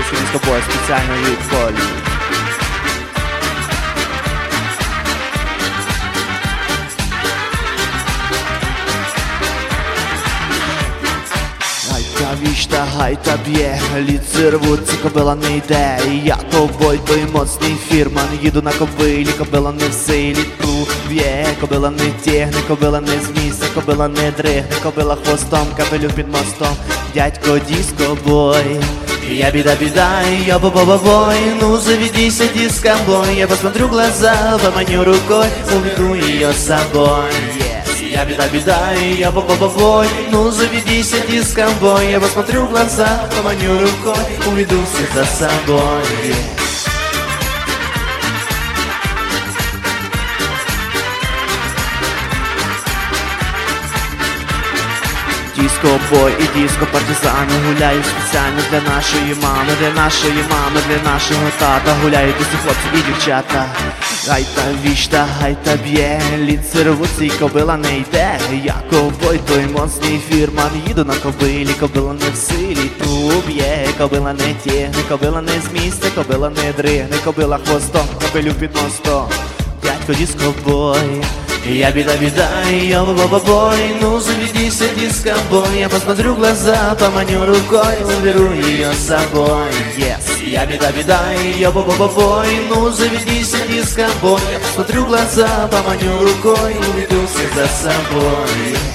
Диско Бой спеціально від Колі. Вічта гайта б'є, ліци рвуться, кобила не йде. Я ковбой, той моцний фірман, їду на кобилі, кобила не в силі. Б'є, кобила не тягне, кобила не з місця, кобила не дригне, кобила хвостом, капелю під мостом. Дядько Диско Бой, я біда, я бой. Ну заведися, Диско Бой, я посмотрю в глаза, поманю рукой, уведу ее с собой. Я бида, я бой. Ну заведися, Диско Бой, я посмотрю в глаза, поманю рукой, уведу всех за собой. Диско Бой і диско партизани гуляють спеціально для нашої мами, для нашого тата. Гуляють усі хлопці і дівчата. Гайта вічта, гайта б'є, ліци рвуться і кобила не йде. Я ковбой, той моцний фірман, їду на кобилі, кобила не в силі. Б'є, кобила не тягне, кобила не з місця, кобила не дригне, кобила хвостом, капелю під мостом. Дядько Диско Бой, я бида, я бой. Ну заведися, Диско Бой, я посмотрю в глаза, поманю рукой, уберу ее с собой. Я бида, я бой. Ну заведися, Диско Бой, я посмотрю в глаза, поманю рукой, уведу всех за собой.